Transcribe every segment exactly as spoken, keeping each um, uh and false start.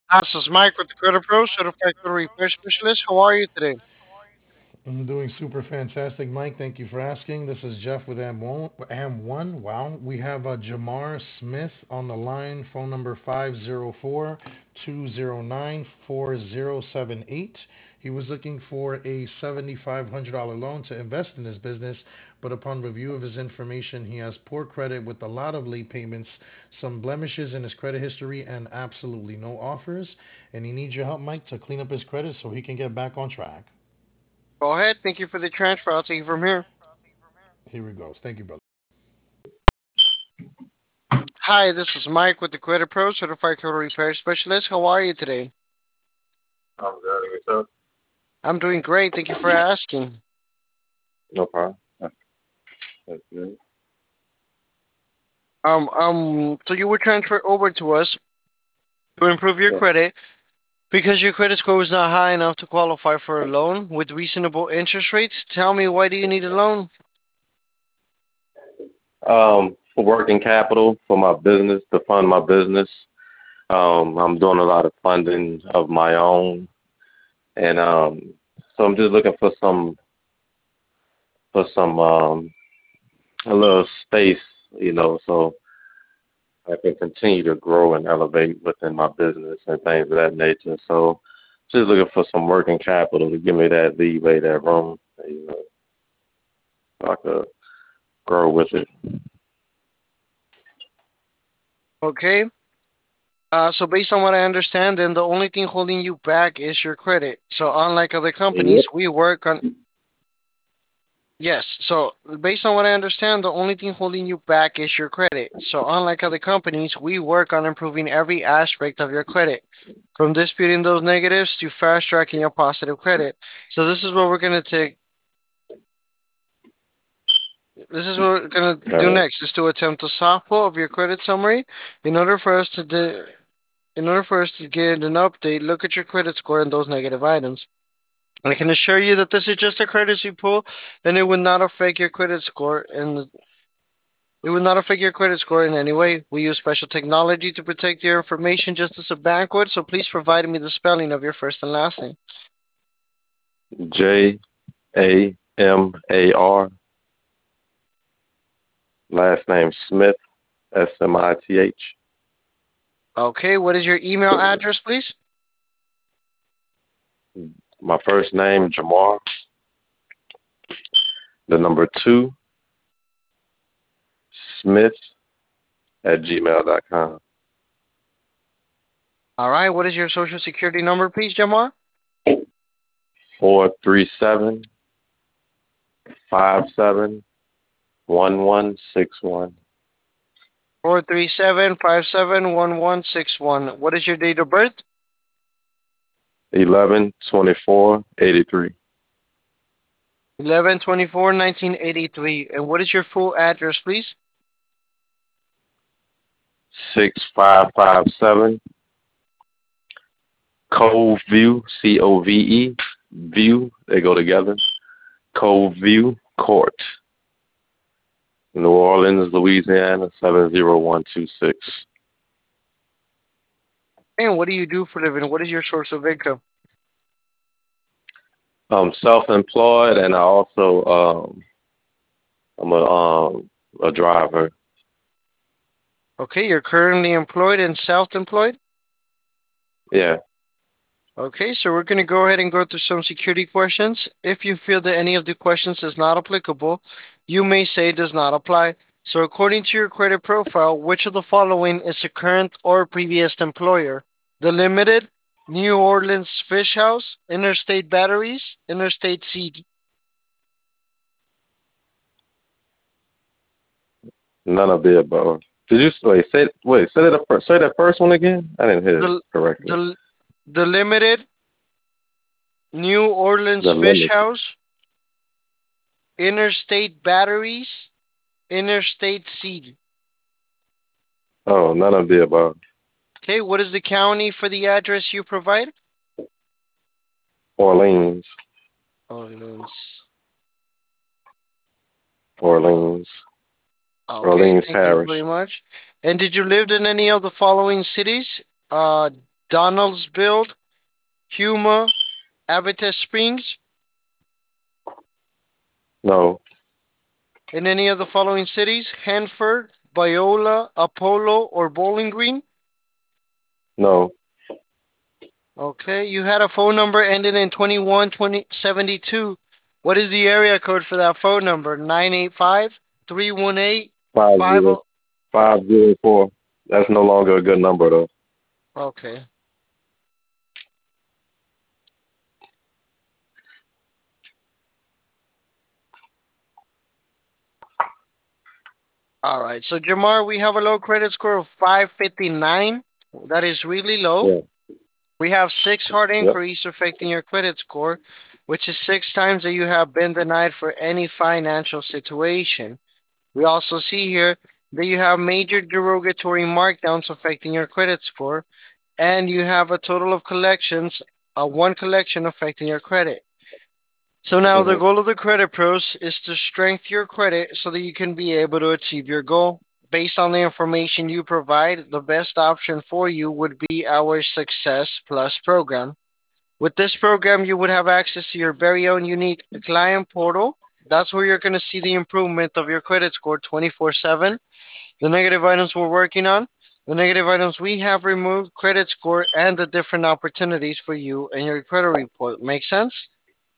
Hi, this is Mike with the Credit Pro, Certified Credit Repair Specialist. How are you today? I'm doing super fantastic, Mike. Thank you for asking. This is Jeff with Am One. Am One. Wow. We have uh, Jamar Smith on the line. Phone number five zero four, two zero nine, four zero seven eight. He was looking for a seven thousand five hundred dollars loan to invest in his business, but upon review of his information, he has poor credit with a lot of late payments, some blemishes in his credit history, and absolutely no offers. And he needs your help, Mike, to clean up his credit so he can get back on track. Go ahead. Thank you for the transfer. I'll take it from here. Here we go. Thank you, brother. Hi, this is Mike with the Credit Pro, Certified Credit Repair Specialist. How are you today? I'm good. And yourself? I'm doing great. Thank you for asking. No problem. That's, that's good. Um, um, so you were transferred over to us to improve your Yeah. credit because your credit score was not high enough to qualify for a loan with reasonable interest rates. Tell me, why do you need a loan? Um, for working capital for my business to fund my business. Um, I'm doing a lot of funding of my own, and um, so I'm just looking for some for some um a little space, you know, so I can continue to grow and elevate within my business and things of that nature. So just looking for some working capital to give me that leeway, that room, you know, so I could grow with it. Okay. Uh, so based on what I understand, then the only thing holding you back is your credit. So unlike other Yep. companies, we work on yes. So based on what I understand, the only thing holding you back is your credit. So unlike other companies, we work on improving every aspect of your credit, from disputing those negatives to fast tracking your positive credit. So this is what we're gonna take. This is what we're gonna do Uh, next: is to attempt a soft pull of your credit summary in order for us to do. In order for us to get an update, look at your credit score and those negative items. I can assure you that this is just a courtesy pull, and it would not affect your credit score, and it would not affect your credit score in any way. We use special technology to protect your information just as a bank would, so please provide me the spelling of your first and last name. J A M A R, last name Smith, S M I T H. Okay, what is your email address, please? My first name, Jamar, the number two, Smith at gmail dot com. All right, what is your social security number, please, Jamar? Four three seven five seven one one six one. Four three seven five seven one one six one. What is your date of birth? Eleven twenty four eighty three. Eleven twenty four nineteen eighty three. And what is your full address, please? Six five five seven Cove View, C O V E, View, they go together. Cove View Court, New Orleans, Louisiana, seven zero one two six. And what do you do for a living? What is your source of income? I'm self-employed, and I also um, I'm a um, a driver. Okay, you're currently employed and self-employed. Yeah. Okay, so we're going to go ahead and go through some security questions. If you feel that any of the questions is not applicable, you may say does not apply. So according to your credit profile, which of the following is a current or previous employer? The Limited, New Orleans Fish House, Interstate Batteries, Interstate Seed. None of the above. Did you wait? Say wait. Say that first. Say that first one again. I didn't hear it The correctly. the the Limited, New Orleans The Fish limit. House, Interstate Batteries, Interstate Seed. Oh, none of the above. Okay, what is the county for the address you provide? Orleans. Orleans. Orleans. Okay, Orleans thank you very Parish. much. And did you live in any of the following cities? Uh, Donaldsville, Huma, Abbott Springs? No, In any of the following cities? Hanford, Biola, Apollo, or Bowling Green? no. Okay, you had a phone number ending in twenty-one twenty seventy-two. What is the area code for that phone number? nine eight five, three one eight, Five five zero zero. five zero four. That's no longer a good number though. Okay. All right. So, Jamar, we have a low credit score of five fifty-nine. That is really low. Yeah. We have six hard Yep. inquiries affecting your credit score, which is six times that you have been denied for any financial situation. We also see here that you have major derogatory markdowns affecting your credit score, and you have a total of collections, uh, one collection affecting your credit. So now the Mhm. goal of the credit pros is to strengthen your credit so that you can be able to achieve your goal. Based on the information you provide, the best option for you would be our Success Plus program. With this program, you would have access to your very own unique client portal. That's where you're going to see the improvement of your credit score twenty-four seven, the negative items we're working on, the negative items we have removed, credit score, and the different opportunities for you and your credit report. Make sense?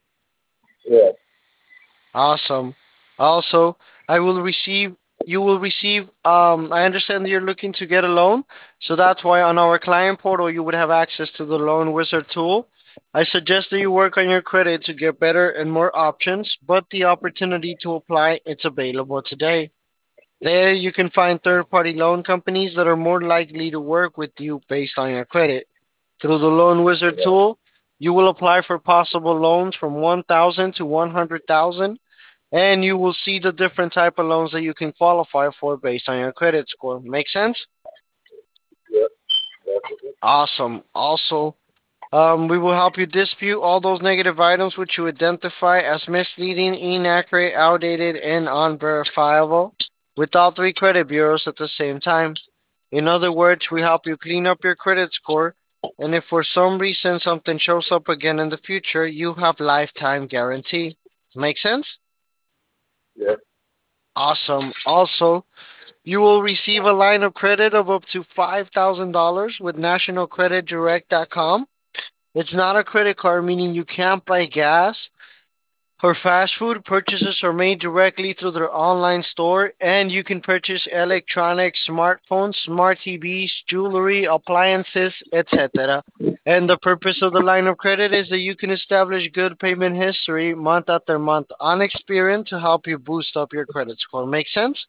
Yeah. Awesome. Also, I will receive you will receive um I understand that you're looking to get a loan, so that's why on our client portal you would have access to the loan wizard tool. I suggest that you work on your credit to get better and more options, but the opportunity to apply it's available today. There you can find third-party loan companies that are more likely to work with you based on your credit. Through the loan wizard Yeah. tool, you will apply for possible loans from one thousand to one hundred thousand, and you will see the different type of loans that you can qualify for based on your credit score. Make sense? Yeah. Definitely. Awesome. Also, um, we will help you dispute all those negative items which you identify as misleading, inaccurate, outdated, and unverifiable with all three credit bureaus at the same time. In other words, we help you clean up your credit score, and if for some reason something shows up again in the future, you have lifetime guarantee. Make sense? Yeah. Awesome. Also, you will receive a line of credit of up to five thousand dollars with national credit direct dot com. It's not a credit card, meaning you can't buy gas or fast food. Purchases are made directly through their online store, and you can purchase electronics, smartphones, smart T Vs, jewelry, appliances, et cetera. And the purpose of the line of credit is that you can establish good payment history month after month on Experian to help you boost up your credit score. Make sense?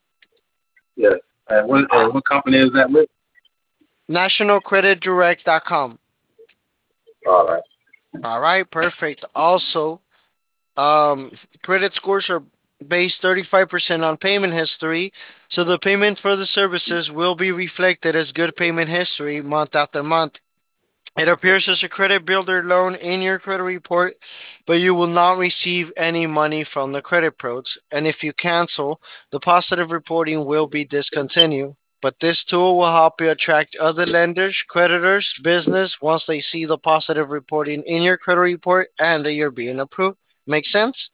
Yes. And what and what company is that with? national credit direct dot com. All right. All right, perfect. Also, um, credit scores are based thirty-five percent on payment history, so the payment for the services will be reflected as good payment history month after month. It appears as a credit builder loan in your credit report, but you will not receive any money from the credit pros. And if you cancel, the positive reporting will be discontinued. But this tool will help you attract other lenders, creditors, business once they see the positive reporting in your credit report and that you're being approved. Make sense?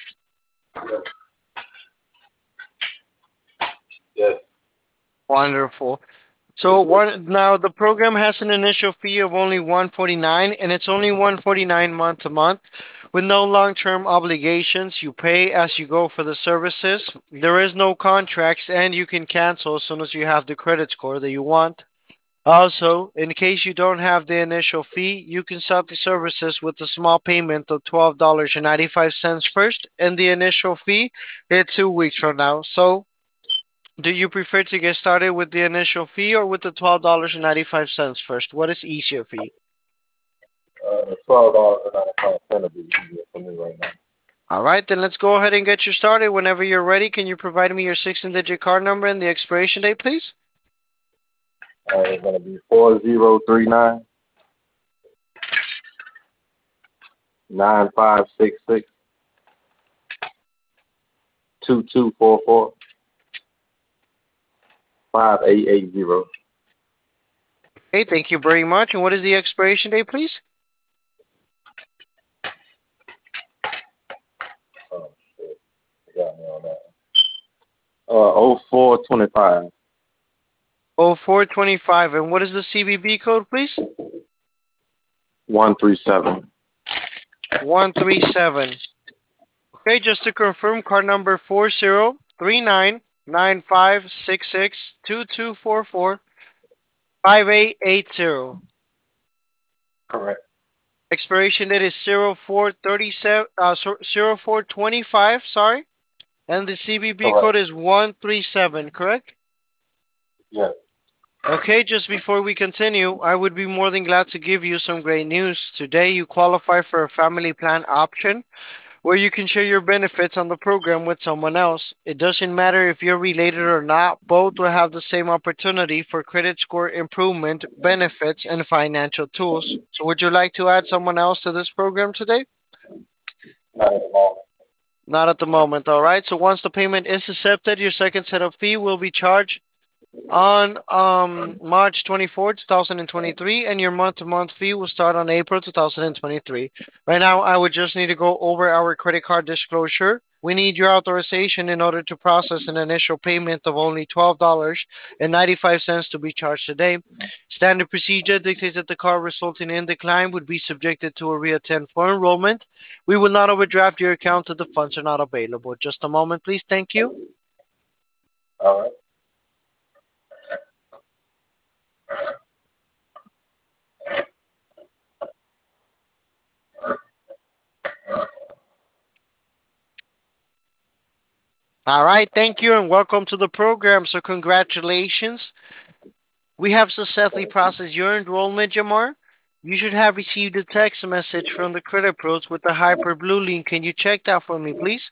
Yes. Wonderful. So one now the program has an initial fee of only one forty-nine, and it's only one forty-nine month to month with no long-term obligations. You pay as you go for the services. There is no contracts, and you can cancel as soon as you have the credit score that you want. Also, in case you don't have the initial fee, you can start the services with a small payment of twelve dollars and ninety-five cents first, and the initial fee is two weeks from now. So do you prefer to get started with the initial fee or with the twelve dollars and ninety-five cents first? What is easier for you? Uh, twelve dollars and ninety five cents will be easier for me right now. All right, then let's go ahead and get you started. Whenever you're ready, can you provide me your sixteen digit card number and the expiration date, please? Uh, it's gonna be four zero three nine nine five six six two two four four five eight eight zero. Hey, thank you very much. And what is the expiration date, please? Oh, shit. You got me on that. Uh, oh four twenty-five. Oh four twenty-five. And what is the C V V code, please? one three seven. one three seven. Okay, just to confirm, card number four zero three nine nine five six six two two four four five eight eight zero. Correct. Expiration date is zero four thirty-seven, uh, so zero four twenty-five, sorry. And the C V V Correct. code is one three seven, correct? Yes. Okay, just before we continue, I would be more than glad to give you some great news. Today, you qualify for a family plan option where you can share your benefits on the program with someone else. It doesn't matter if you're related or not, both will have the same opportunity for credit score improvement, benefits, and financial tools. So, would you like to add someone else to this program today? Not at the moment. Not at the moment, all right? So, once the payment is accepted, your second set of fee will be charged on um March twenty-fourth, twenty twenty-three, and your month-to-month fee will start on April twenty twenty-three. Right now, I would just need to go over our credit card disclosure. We need your authorization in order to process an initial payment of only twelve dollars and ninety-five cents to be charged today. Standard procedure dictates that the card resulting in decline would be subjected to a reattend for enrollment. We will not overdraft your account if the funds are not available. Just a moment, please. Thank you. All right. All right, thank you and welcome to the program. So, congratulations. We have successfully Thank you. processed your enrollment, Jamar. You should have received a text message from the credit pros with the Hyper Blue link. Can you check that for me, please?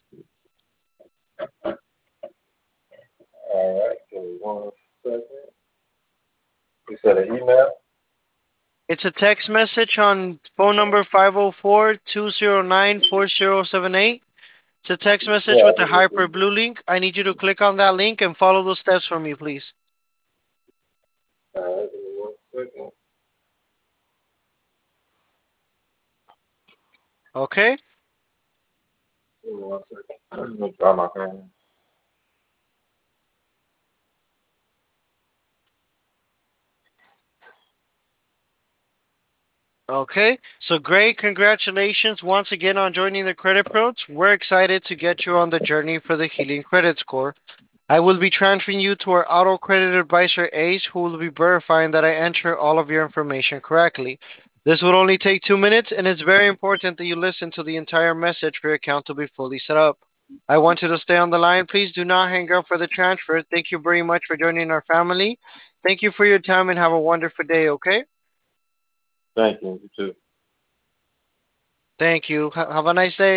All right. Give me one second. You said an email? It's a text message on phone number five oh four, two oh nine, four oh seven eight. It's a text message Yeah, I with the did Hyper receive it. Blue link. I need you to click on that link and follow those steps for me, please. All right. Give me one second. Okay? Give me one second. Let me try my phone. Okay, so great. Congratulations once again on joining the Credit Pros. We're excited to get you on the journey for the Healing Credit Score. I will be transferring you to our auto credit advisor Ace, who will be verifying that I enter all of your information correctly. This will only take two minutes, and it's very important that you listen to the entire message for your account to be fully set up. I want you to stay on the line. Please do not hang up for the transfer. Thank you very much for joining our family. Thank you for your time and have a wonderful day, okay? Thank you. You too. Thank you. Ha- have a nice day.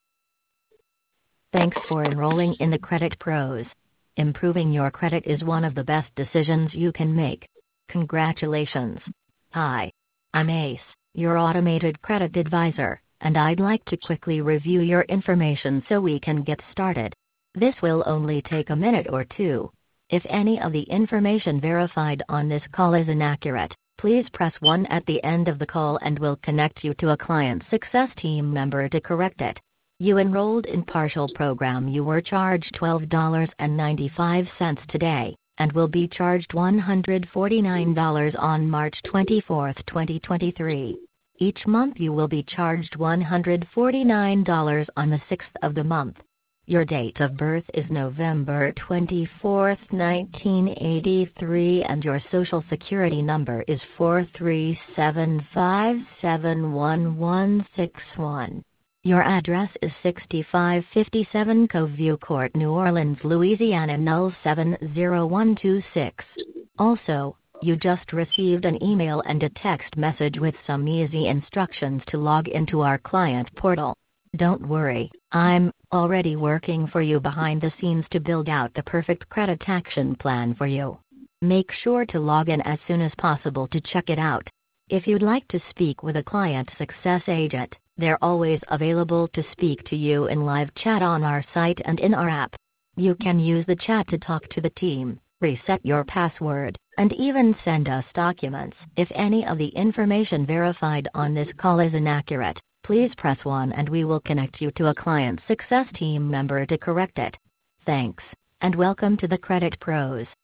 Thanks for enrolling in the Credit Pros. Improving your credit is one of the best decisions you can make. Congratulations. Hi. I'm Ace, your automated credit advisor, and I'd like to quickly review your information so we can get started. This will only take a minute or two. If any of the information verified on this call is inaccurate, please press one at the end of the call and we'll connect you to a client success team member to correct it. You enrolled in partial program. You were charged twelve dollars and ninety-five cents today, and will be charged one hundred forty-nine dollars on March twenty-fourth, twenty twenty-three. Each month you will be charged one hundred forty-nine dollars on the sixth of the month. Your date of birth is November twenty-fourth, nineteen eighty-three, and your social security number is four three seven five seven one one six one. Your address is sixty-five fifty-seven Coveview Court, New Orleans, Louisiana null seven zero one two six. Also, you just received an email and a text message with some easy instructions to log into our client portal. Don't worry, I'm already working for you behind the scenes to build out the perfect credit action plan for you. Make sure to log in as soon as possible to check it out. If you'd like to speak with a client success agent, they're always available to speak to you in live chat on our site and in our app. You can use the chat to talk to the team, reset your password, And even send us documents. If any of the information verified on this call is inaccurate, please press one and we will connect you to a client success team member to correct it. Thanks, and welcome to the Credit Pros.